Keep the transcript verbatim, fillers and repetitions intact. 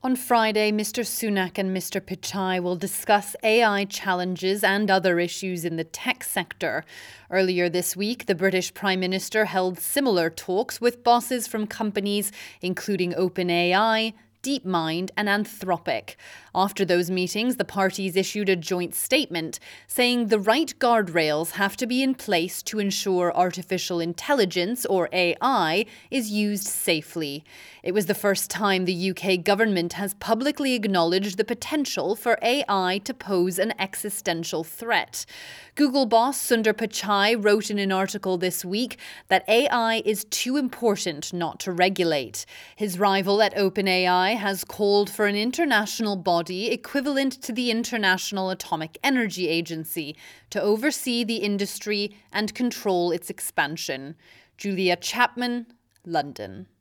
On Friday, Mister Sunak and Mister Pichai will discuss A I challenges and other issues in the tech sector. Earlier this week, the British Prime Minister held similar talks with bosses from companies including OpenAI, DeepMind and Anthropic. After those meetings, the parties issued a joint statement saying the right guardrails have to be in place to ensure artificial intelligence, or A I, is used safely. It was the first time the U K government has publicly acknowledged the potential for A I to pose an existential threat. Google boss Sundar Pichai wrote in an article this week that A I is too important not to regulate. His rival at OpenAI has called for an international body equivalent to the International Atomic Energy Agency to oversee the industry and control its expansion. Julia Chapman, London.